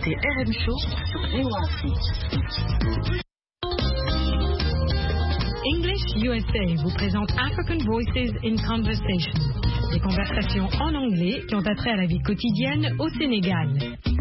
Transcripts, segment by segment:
écoutez RM Show sur VOA Afrique. English USA vous présente African Voices in Conversation, des conversations en anglais qui ont attrait à la vie quotidienne au Sénégal.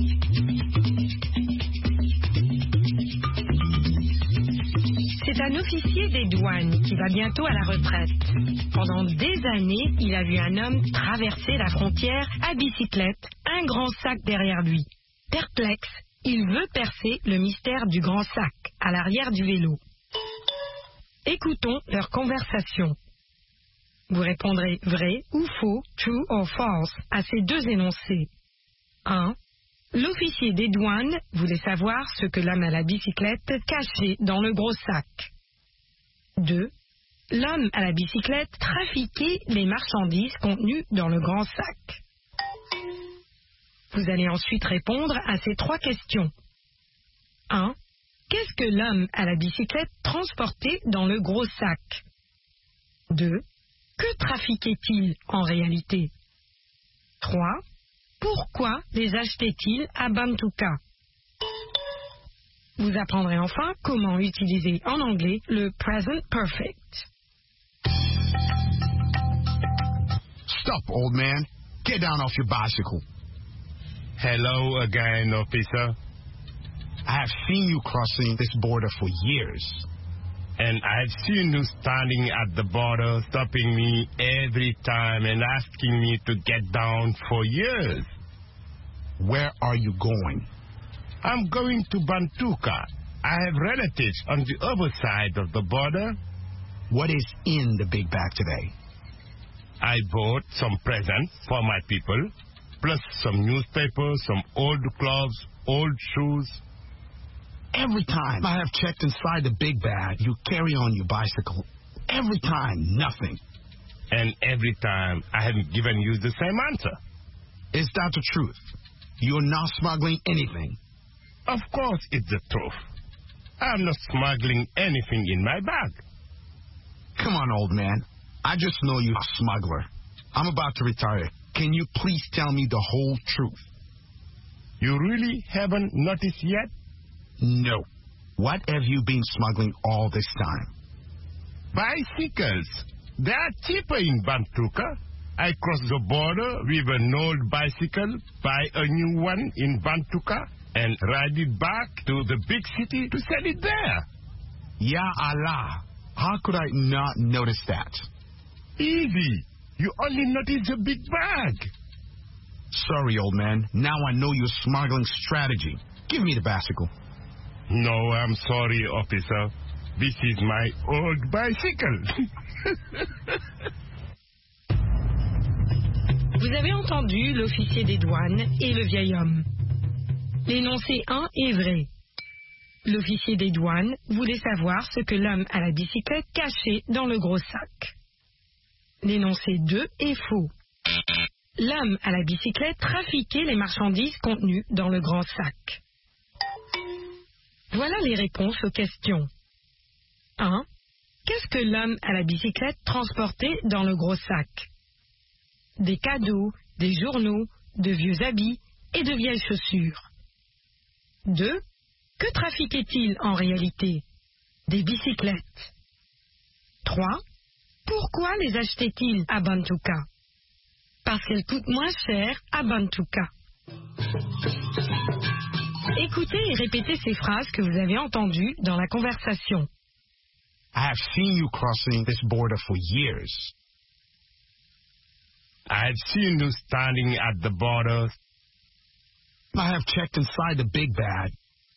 C'est un officier des douanes qui va bientôt à la retraite. Pendant des années, il a vu un homme traverser la frontière à bicyclette, un grand sac derrière lui. Perplexe, il veut percer le mystère du grand sac à l'arrière du vélo. Écoutons leur conversation. Vous répondrez vrai ou faux, true or false, à ces deux énoncés. 1. L'officier des douanes voulait savoir ce que l'homme à la bicyclette cachait dans le gros sac. 2. L'homme à la bicyclette trafiquait les marchandises contenues dans le grand sac. Vous allez ensuite répondre à ces trois questions. 1. Qu'est-ce que l'homme à la bicyclette transportait dans le gros sac? 2. Que trafiquait-il en réalité? 3. Pourquoi les achetait-il à Bantuka? Vous apprendrez enfin comment utiliser en anglais le present perfect. Stop, old man. Get down off your bicycle. Hello again, officer. I have seen you crossing this border for years. And I've seen you standing at the border, stopping me every time and asking me to get down for years. Where are you going? I'm going to Bantuka. I have relatives on the other side of the border. What is in the big bag today? I bought some presents for my people, plus some newspapers, some old clothes, old shoes. Every time I have checked inside the big bag, you carry on your bicycle. Every time, nothing. And every time, I haven't given you the same answer. Is that the truth? You're not smuggling anything. Of course it's the truth. I'm not smuggling anything in my bag. Come on, old man. I just know you're a smuggler. I'm about to retire. Can you please tell me the whole truth? You really haven't noticed yet? No. What have you been smuggling all this time? Bicycles. They are cheaper in Bantuka. I cross the border with an old bicycle, buy a new one in Bantuka, and ride it back to the big city to sell it there. Ya Allah. How could I not notice that? Easy. You only notice the big bag. Sorry, old man. Now I know your smuggling strategy. Give me the bicycle. No, I'm sorry, officer. This is my old bicycle. Vous avez entendu l'officier des douanes et le vieil homme. L'énoncé 1 est vrai. L'officier des douanes voulait savoir ce que l'homme à la bicyclette cachait dans le gros sac. L'énoncé 2 est faux. L'homme à la bicyclette trafiquait les marchandises contenues dans le grand sac. Voilà les réponses aux questions. 1. Qu'est-ce que l'homme à la bicyclette transportait dans le gros sac? Des cadeaux, des journaux, de vieux habits et de vieilles chaussures. 2. Que trafiquait-il en réalité? Des bicyclettes. 3. Pourquoi les achetait-il à Bantuka? Parce qu'elles coûtent moins cher à Bantuka. Écoutez et répétez ces phrases que vous avez entendues dans la conversation. I have seen you crossing this border for years. I've seen you standing at the border. I have checked inside the big bag.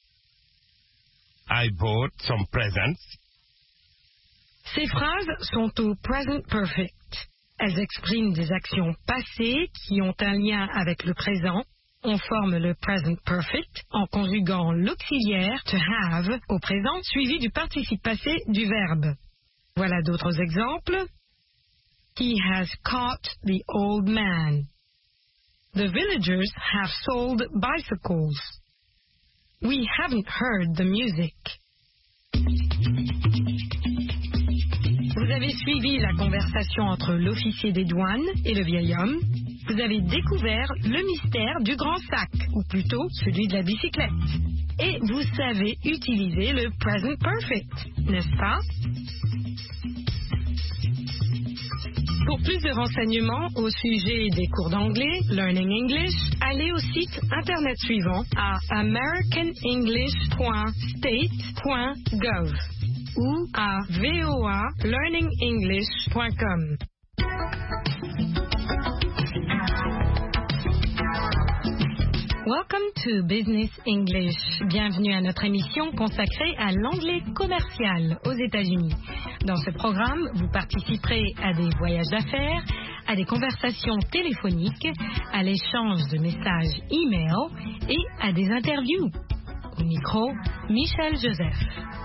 I bought some presents. Ces phrases sont au present perfect. Elles expriment des actions passées qui ont un lien avec le présent. On forme le present perfect en conjuguant l'auxiliaire to have au présent suivi du participe passé du verbe. Voilà d'autres exemples. He has caught the old man. The villagers have sold bicycles. We haven't heard the music. Vous avez suivi la conversation entre l'officier des douanes et le vieil homme. vous avez découvert le mystère du grand sac, ou plutôt celui de la bicyclette. Et vous savez utiliser le present perfect, n'est-ce pas? Pour plus de renseignements au sujet des cours d'anglais, Learning English, allez au site internet suivant à americanenglish.state.gov ou à voalearningenglish.com. Welcome to Business English. Bienvenue à notre émission consacrée à l'anglais commercial aux États-Unis. Dans ce programme, vous participerez à des voyages d'affaires, à des conversations téléphoniques, à l'échange de messages e-mail et à des interviews. Au micro, Michel Joseph.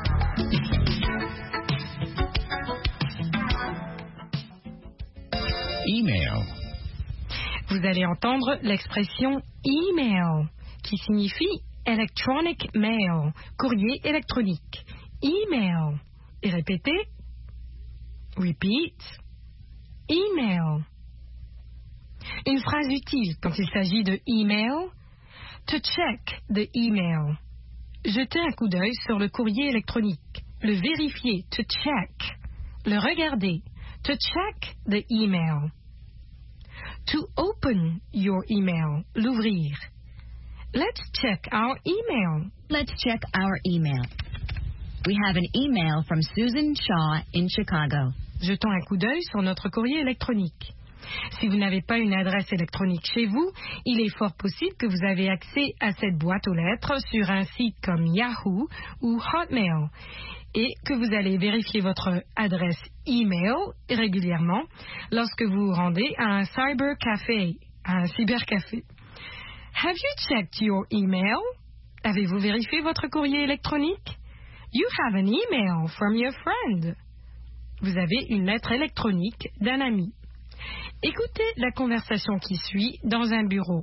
Email. Vous allez entendre l'expression email, qui signifie electronic mail, courrier électronique. Email. Et répétez. Repeat. Email. Une phrase utile quand il s'agit de email. To check the email. Jeter un coup d'œil sur le courrier électronique. Le vérifier. To check. Le regarder. To check the email. To open your email, l'ouvrir. Let's check our email. Let's check our email. We have an email from Susan Shaw in Chicago. Jetons un coup d'œil sur notre courrier électronique. Si vous n'avez pas une adresse électronique chez vous, il est fort possible que vous avez accès à cette boîte aux lettres sur un site comme Yahoo ou Hotmail et que vous allez vérifier votre adresse email régulièrement lorsque vous vous rendez à un cybercafé, à un cybercafé. Have you checked your email? Avez-vous vérifié votre courrier électronique? You have an email from your friend. Vous avez une lettre électronique d'un ami. Écoutez la conversation qui suit dans un bureau.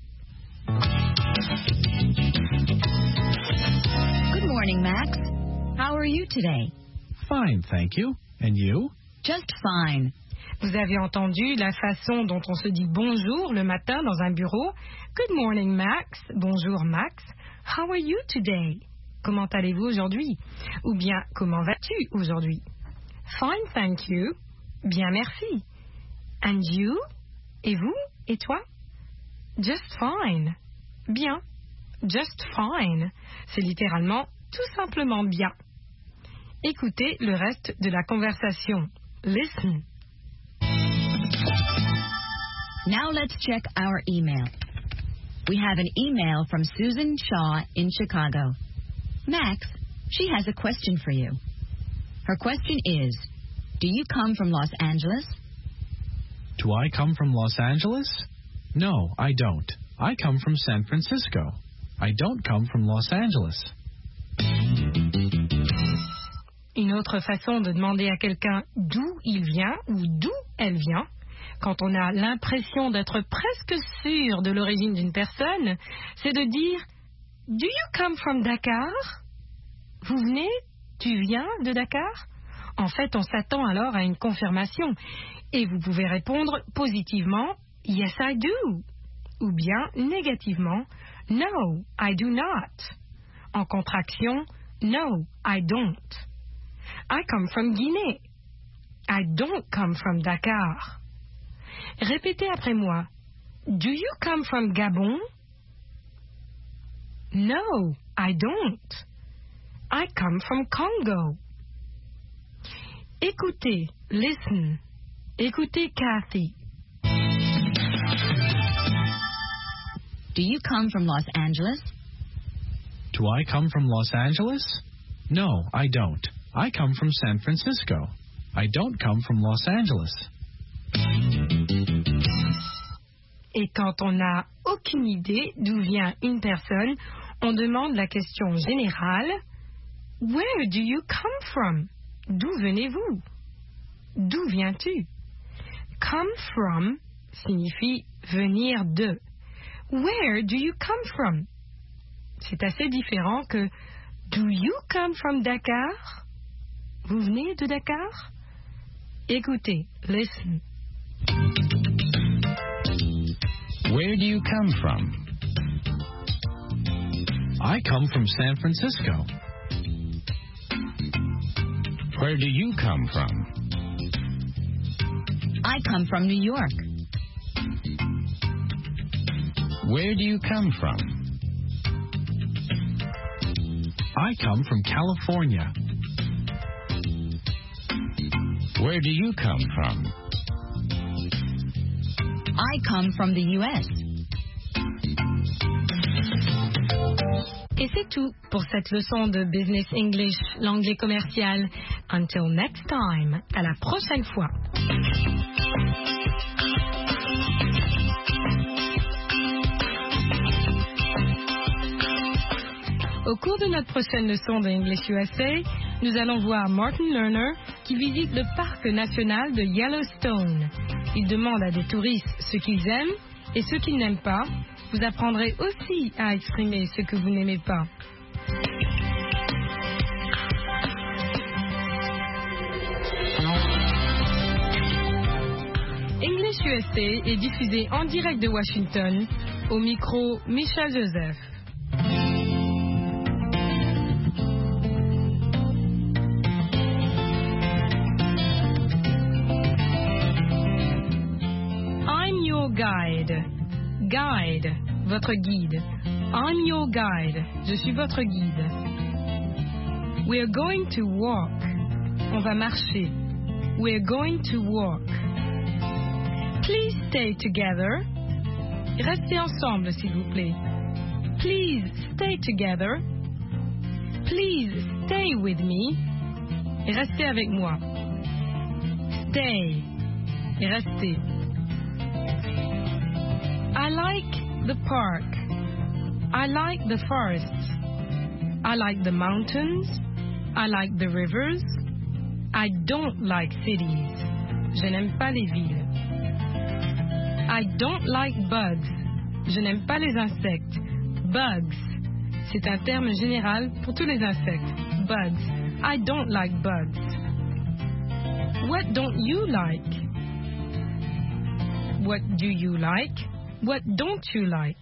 Good morning, Max. How are you today? Fine, thank you. And you? Just fine. Vous avez entendu la façon dont on se dit bonjour le matin dans un bureau. Good morning, Max. Bonjour, Max. How are you today? Comment allez-vous aujourd'hui? Ou bien, comment vas-tu aujourd'hui? Fine, thank you. Bien, merci. And you? Et vous? Et toi? Just fine. Bien. Just fine. C'est littéralement tout simplement bien. Écoutez le reste de la conversation. Listen. Now let's check our email. We have an email from Susan Shaw in Chicago. Max, she has a question for you. Her question is, do you come from Los Angeles? Do I come from Los Angeles? No, I don't. I come from San Francisco. I don't come from Los Angeles. Une autre façon de demander à quelqu'un d'où il vient ou d'où elle vient, quand on a l'impression d'être presque sûr de l'origine d'une personne, c'est de dire « Do you come from Dakar ?» Vous venez? Tu viens de Dakar? En fait, on s'attend alors à une confirmation et vous pouvez répondre positivement « Yes, I do » ou bien négativement « No, I do not ». En contraction « No, I don't ». I come from Guinée. I don't come from Dakar. Répétez après moi. Do you come from Gabon? No, I don't. I come from Congo. Écoutez, listen. Écoutez Kathy. Do you come from Los Angeles? Do I come from Los Angeles? No, I don't. I come from San Francisco. I don't come from Los Angeles. Et quand on n'a aucune idée d'où vient une personne, on demande la question générale « Where do you come from ?» D'où venez-vous? D'où viens-tu? Come from signifie venir de. Where do you come from? C'est assez différent que Do you come from Dakar? Vous venez de Dakar? Écoutez, listen. Where do you come from? I come from San Francisco. Where do you come from? I come from New York. Where do you come from? I come from California. Where do you come from? I come from the U.S. Et c'est tout pour cette leçon de Business English, l'anglais commercial. Until next time, à la prochaine fois. Au cours de notre prochaine leçon de English USA, nous allons voir Martin Lerner qui visite le parc national de Yellowstone. Il demande à des touristes ce qu'ils aiment et ce qu'ils n'aiment pas. Vous apprendrez aussi à exprimer ce que vous n'aimez pas. English USA est diffusé en direct de Washington, au micro Michel Joseph. I'm your guide. Guide, votre guide. I'm your guide. Je suis votre guide. We're going to walk. On va marcher. We're going to walk. Please stay together. Restez ensemble, s'il vous plaît. Please stay together. Please stay with me. Et restez avec moi. Stay. Et restez. I like the park. I like the forests. I like the mountains. I like the rivers. I don't like cities. Je n'aime pas les villes. I don't like bugs. Je n'aime pas les insectes. Bugs. C'est un terme général pour tous les insectes. Bugs. I don't like bugs. What don't you like? What do you like? What don't you like?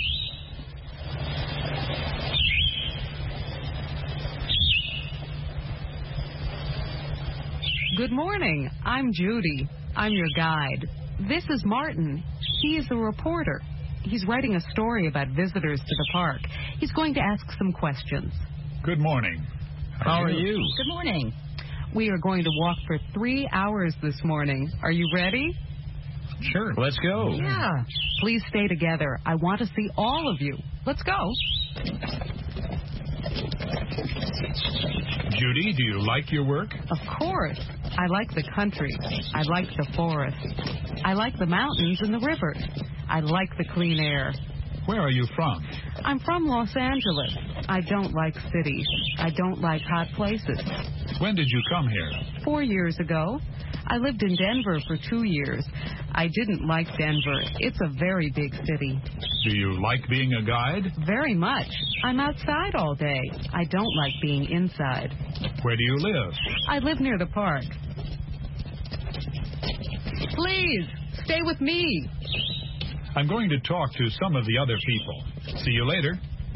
Good morning. I'm Judy. I'm your guide. This is Martin. He is a reporter. He's writing a story about visitors to the park. He's going to ask some questions. Good morning. How are you? Good morning. We are going to walk for 3 hours this morning. Are you ready? Sure. Let's go. Yeah. Please stay together. I want to see all of you. Let's go. Judy, do you like your work? Of course. I like the country. I like the forest. I like the mountains and the rivers. I like the clean air. Where are you from? I'm from Los Angeles. I don't like cities. I don't like hot places. When did you come here? 4 years ago. I lived in Denver for 2 years. I didn't like Denver. It's a very big city. Do you like being a guide? Very much. I'm outside all day. I don't like being inside. Where do you live? I live near the park. Please, stay with me. I'm going to talk to some of the other people. See you later.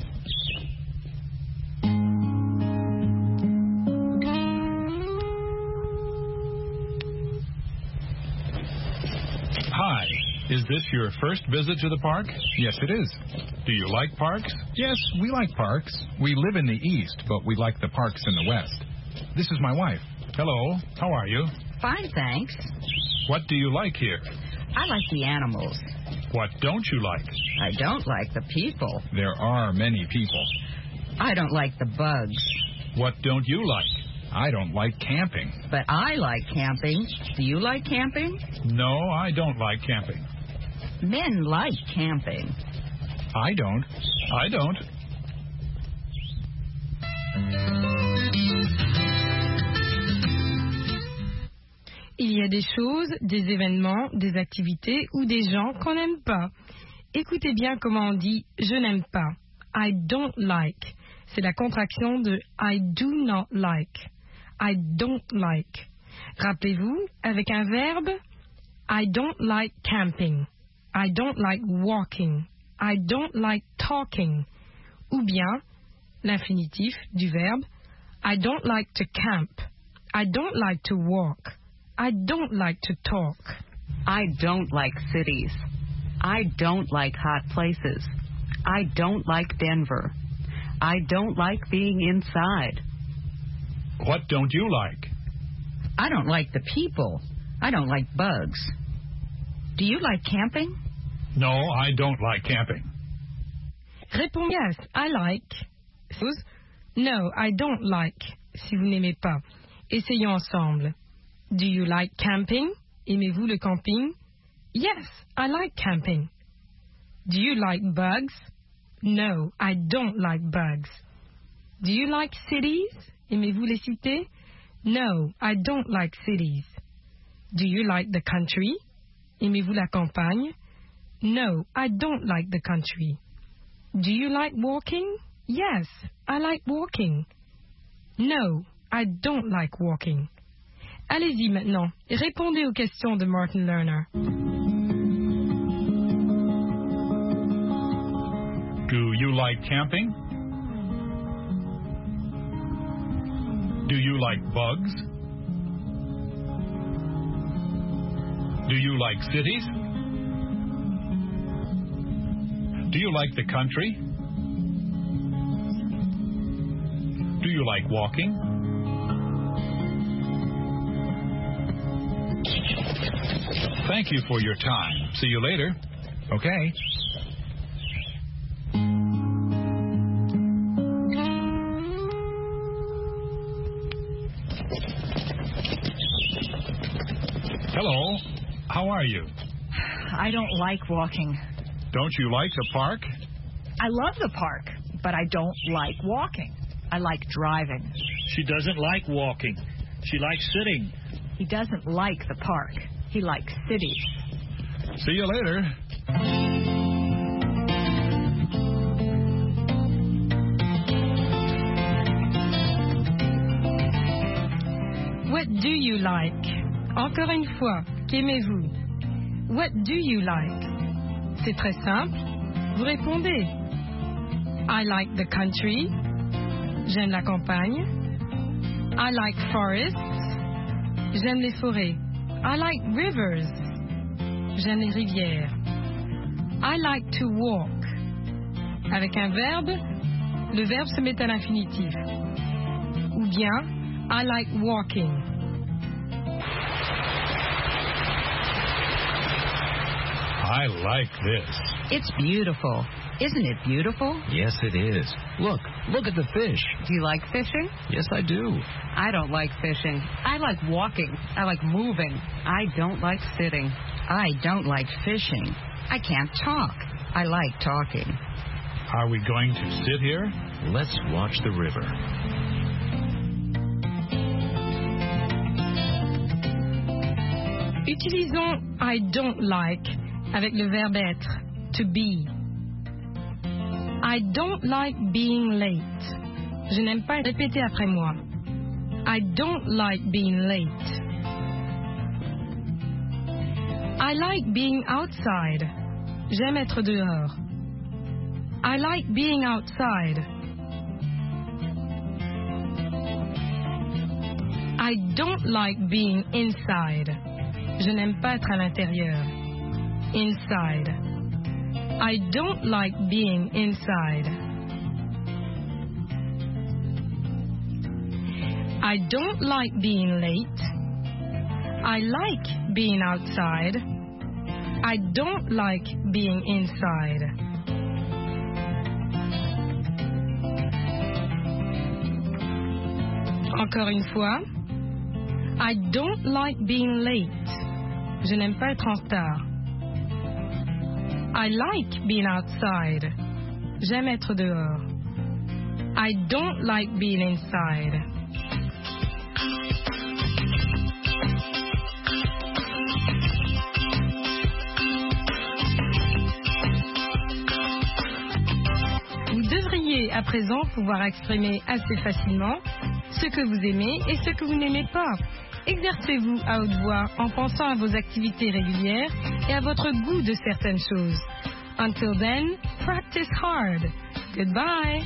Hi. Is this your first visit to the park? Yes, it is. Do you like parks? Yes, we like parks. We live in the east, but we like the parks in the west. This is my wife. Hello. How are you? Fine, thanks. What do you like here? I like the animals. What don't you like? I don't like the people. There are many people. I don't like the bugs. What don't you like? I don't like camping. But I like camping. Do you like camping? No, I don't like camping. Men like camping. I don't. I don't. Il y a des choses, des événements, des activités ou des gens qu'on n'aime pas. Écoutez bien comment on dit « je n'aime pas ». I don't like. C'est la contraction de I do not like. I don't like. Rappelez-vous, avec un verbe, I don't like camping. I don't like walking. I don't like talking. Ou bien, l'infinitif du verbe, I don't like to camp. I don't like to walk. I don't like to talk. I don't like cities. I don't like hot places. I don't like Denver. I don't like being inside. What don't you like? I don't like the people. I don't like bugs. Do you like camping? No, I don't like camping. Réponds yes, I like. No, I don't like, si vous n'aimez pas. Essayons ensemble. Do you like camping? Aimez-vous le camping? Yes, I like camping. Do you like bugs? No, I don't like bugs. Do you like cities? Aimez-vous les cités? No, I don't like cities. Do you like the country? Aimez-vous la campagne? No, I don't like the country. Do you like walking? Yes, I like walking. No, I don't like walking. Allez-y maintenant, et répondez aux questions de Martin Lerner. Do you like camping? Do you like bugs? Do you like cities? Do you like the country? Do you like walking? Thank you for your time. See you later. Okay. Hello. How are you? I don't like walking. Don't you like the park? I love the park, but I don't like walking. I like driving. She doesn't like walking. She likes sitting. He doesn't like the park. He likes cities. See you later. What do you like? Encore une fois, qu'aimez-vous? What do you like? C'est très simple. Vous répondez. I like the country. J'aime la campagne. I like forests. J'aime les forêts. I like rivers. J'aime les rivières. I like to walk. Avec un verbe, le verbe se met à l'infinitif. Ou bien, I like walking. I like this. It's beautiful. Isn't it beautiful? Yes, it is. Look at the fish. Do you like fishing? Yes, I do. I don't like fishing. I like walking. I like moving. I don't like sitting. I don't like fishing. I can't talk. I like talking. Are we going to sit here? Let's watch the river. Utilisons I don't like avec le verbe être, to be. I don't like being late. Je n'aime pas répéter après moi. I don't like being late. I like being outside. J'aime être dehors. I like being outside. I don't like being inside. Je n'aime pas être à l'intérieur. Inside. I don't like being inside. I don't like being late. I like being outside. I don't like being inside. Encore une fois. I don't like being late. Je n'aime pas être en retard. I like being outside. J'aime être dehors. I don't like being inside. Vous devriez à présent pouvoir exprimer assez facilement ce que vous aimez et ce que vous n'aimez pas. Exercez-vous à haute voix en pensant à vos activités régulières et à votre goût de certaines choses. Until then, practice hard. Goodbye.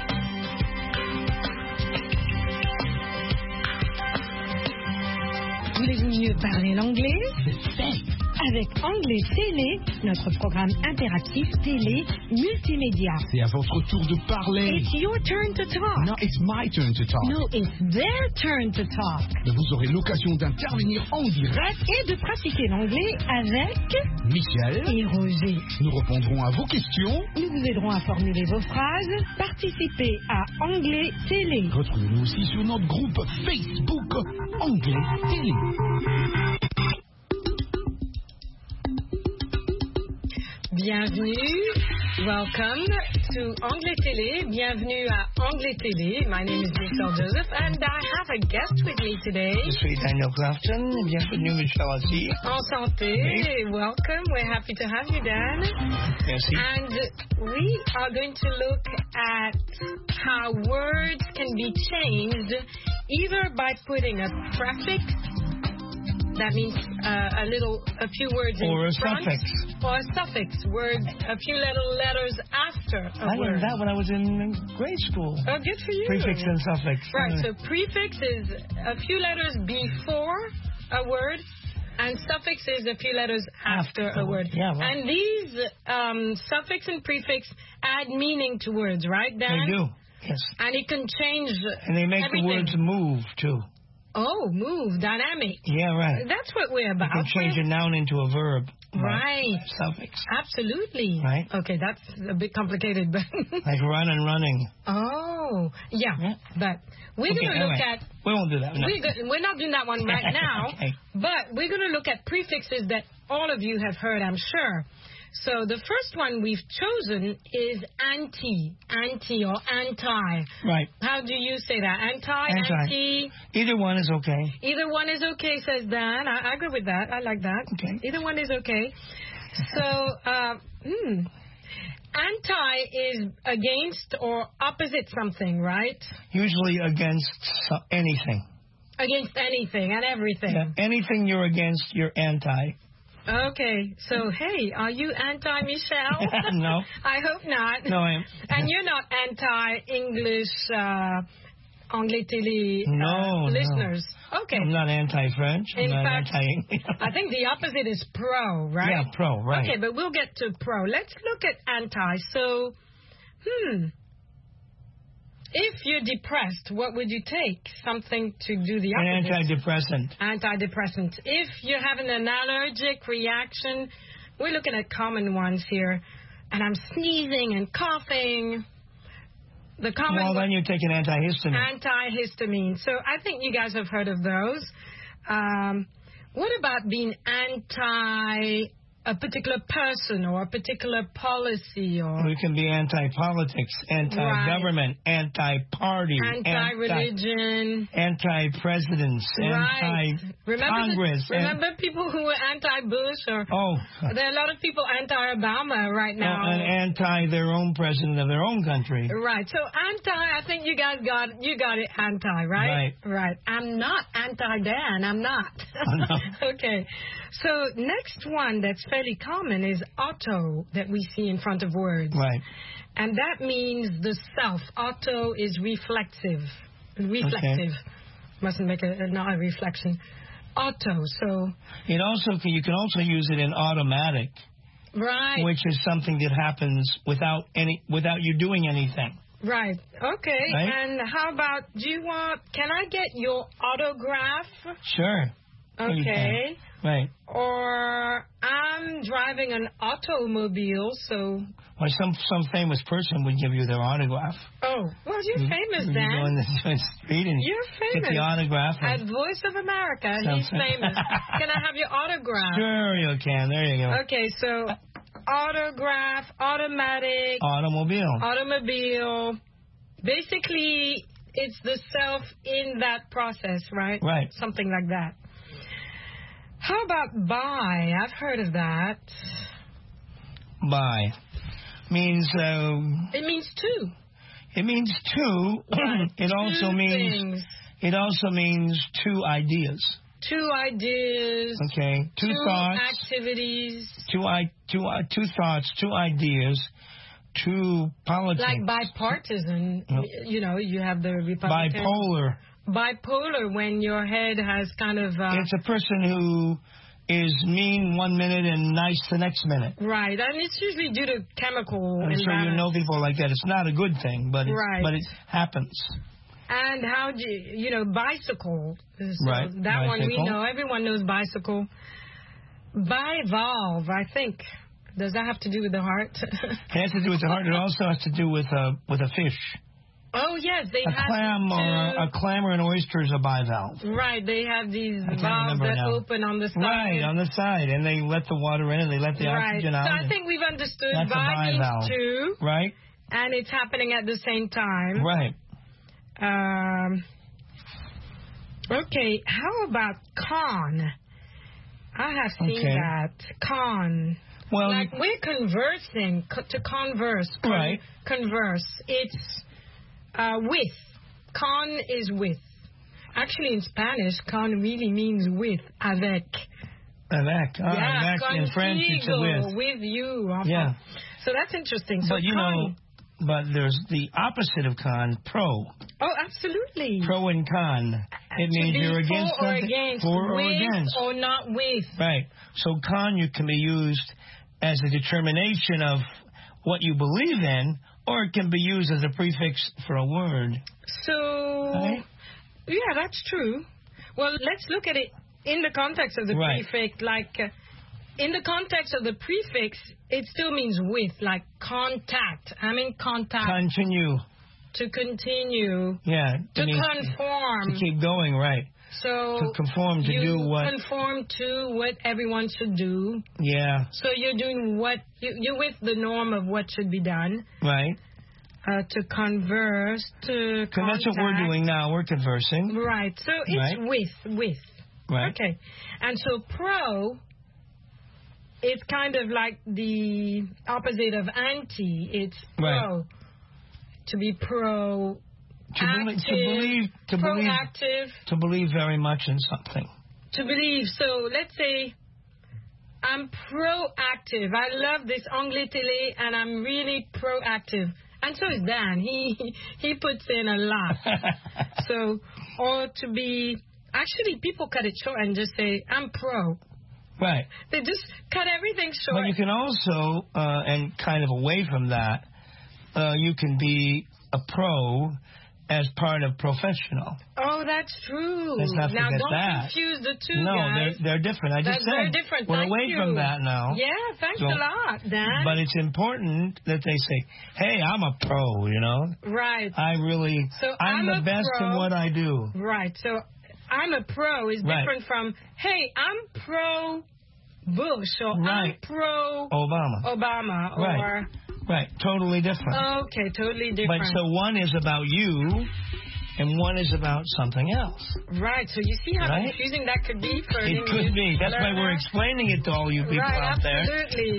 Voulez-vous mieux parler l'anglais? Avec Anglais Télé, notre programme interactif télé multimédia. C'est à votre tour de parler. It's your turn to talk. No, it's my turn to talk. No, it's their turn to talk. Vous aurez l'occasion d'intervenir en direct et de pratiquer l'anglais avec Michel et Roger. Nous répondrons à vos questions. Nous vous aiderons à formuler vos phrases. Participez à Anglais Télé. Retrouvez-nous aussi sur notre groupe Facebook Anglais Télé. Bienvenue, welcome to Anglais Télé. Bienvenue à Anglais Télé. My name is Michelle Joseph and I have a guest with me today. Je suis Daniel Clafton. Bienvenue, Michelle aussi. Enchanté. Oui. Welcome. We're happy to have you, Dan. Merci. And we are going to look at how words can be changed either by putting a prefix. That means a few words or in a front. suffix. Or a suffix, words, a few little letters after a I word. learned that when I was in grade school. Oh, good for you. Prefix and suffix. Right, so prefix is a few letters before a word, and suffix is a few letters after a word. Yeah, right. And these suffix and prefix add meaning to words, right, Dan? They do, yes. And it can change And they make everything. the words move, too. Oh, move, dynamic. Yeah, right. That's what we're about. You can change a noun into a verb. Right. Suffix. Absolutely. Right. Okay, that's a bit complicated, but... Like run and running. Oh, yeah. But we're going to look at... We won't do that. No. We're not doing that one right now, Okay. but we're going to look at prefixes that all of you have heard, I'm sure. So the first one we've chosen is anti or anti. Right. How do you say that? Anti? Either one is okay. Either one is okay, says Dan. I agree with that. I like that. Okay. Either one is okay. So, anti is against or opposite something, right? Usually against anything. Against anything and everything. Yeah. Anything you're against, you're anti. Okay, so hey, are you anti-Michelle? No. I hope not. No, I am. And you're not anti-English Anglais Télé listeners? No. Okay. I'm not anti-French. In I'm not fact, anti-English. I think the opposite is pro, right? Yeah, pro, right. Okay, but we'll get to pro. Let's look at anti. So, if you're depressed, what would you take? Something to do the opposite. An antidepressant. Antidepressant. If you're having an allergic reaction, we're looking at common ones here. And I'm sneezing and coughing. The common Well, then you take an antihistamine. Antihistamine. So I think you guys have heard of those. What about being anti a particular person or a particular policy? Or We can be anti-politics, anti-government, anti-party, anti-religion, anti-presidents, anti-Congress. Remember people who were anti-Bush? Or there are a lot of people anti-Obama right now. And anti their own president of their own country. Right. So anti, I think you guys got it anti, right? Right. I'm not anti-Dan. I'm not. Oh, no. Okay. So next one that's fairly common is auto that we see in front of words. Right. And that means the self. Auto is reflexive. Reflective. Okay. Mustn't make not a reflection. Auto. So you can also use it in automatic. Right. Which is something that happens without you doing anything. Right. Okay. Right? And how about can I get your autograph? Sure. Okay. Right. Or I'm driving an automobile, so... Or some famous person would give you their autograph. Oh, well, you're famous, Dan. You go in the street and you're famous. Get the autograph. At Voice of America, he's famous. Can I have your autograph? Sure you can. There you go. Okay, so autograph, automatic... Automobile. Basically, it's the self in that process, right? Right. Something like that. How about buy? I've heard of that. Buy means. It means two. It means two. Right. It also means two ideas. 2 ideas. Okay, 2 thoughts. Activities. 2 thoughts, 2 ideas, 2 politics. Like bipartisan, you know, you have the Republican. Bipolar. Bipolar, when your head has kind of... it's a person who is mean 1 minute and nice the next minute. Right, and it's usually due to chemical I'm sure you know people like that. It's not a good thing, but it happens. And how do you know, bicycle. So right. That bicycle. one we know. Everyone knows bicycle. Bivalve, I think. Does that have to do with the heart? It has to do with the heart. It also has to do with a fish. Oh, yes. They a clam or an oyster is a bivalve. Right. They have these valves that open on the side. Right, on the side. And they let the water in and they let the oxygen out. So I think we've understood that's bi a bivalve. means 2. Right. And it's happening at the same time. Right. Okay. How about con? I have seen that. Con. Well, like we're conversing, to converse. Right. Converse. It's with. Con is with. Actually, in Spanish, con really means with. Avec. Avec. Yeah, avec. In French, it's a with. With you. Yeah. So that's interesting. So but you know, but there's the opposite of con, pro. Oh, absolutely. Pro and con. It means you're against something. For or against. Or not with. Right. So con can be used as a determination of what you believe in, or it can be used as a prefix for a word. So, yeah, that's true. Well, let's look at it in the context of the prefix. Like, in the context of the prefix, it still means with, like contact. I'm in contact. Continue. To continue. Yeah. To conform. To keep going, right. So to conform, to do what? Conform to what everyone should do. Yeah. So you're doing what, you're with the norm of what should be done. Right. To converse, to contact. That's what we're doing now. We're conversing. Right. So it's with. Right. Okay. And so pro, it's kind of like the opposite of anti. It's pro. Right. To be pro. To believe very much in something. To believe. So let's say I'm proactive. I love this Anglais Télé, and I'm really proactive. And so is Dan. He puts in a lot. So, or to be, actually people cut it short and just say, I'm pro. Right. They just cut everything short. But you can also, and kind of away from that, you can be a pro as part of professional. Oh, that's true. Let's not now, forget don't that. confuse the two, no, guys. they're different. I just said very different. We're Thank away you. from that now. Yeah, thanks a lot, Dan. But it's important that they say, hey, I'm a pro, you know? Right. I'm the best in what I do. Right. So I'm a pro is different from, hey, I'm pro Bush, or I'm pro Obama. Or... Right, totally different. Okay, totally different. But so one is about you, and one is about something else. Right, so you see how confusing that could be for an English It could be. That's why we're explaining it to all you people out there. Absolutely.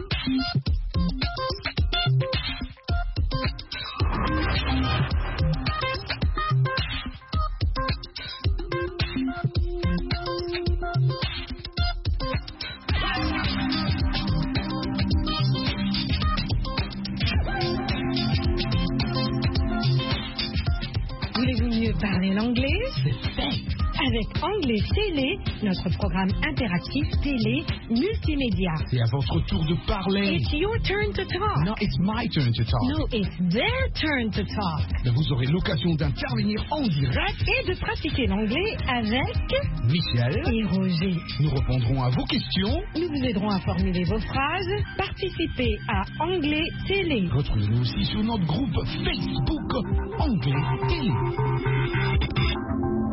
Voulez-vous mieux parler l'anglais? C'est fait. Avec Anglais Télé, notre programme interactif télé multimédia. C'est à votre tour de parler. It's your turn to talk. No, it's my turn to talk. No, it's their turn to talk. Vous aurez l'occasion d'intervenir en direct et de pratiquer l'anglais avec Michel et Roger. Nous répondrons à vos questions. Nous vous aiderons à formuler vos phrases. Participez à Anglais Télé. Retrouvez-nous aussi sur notre groupe Facebook Anglais Télé.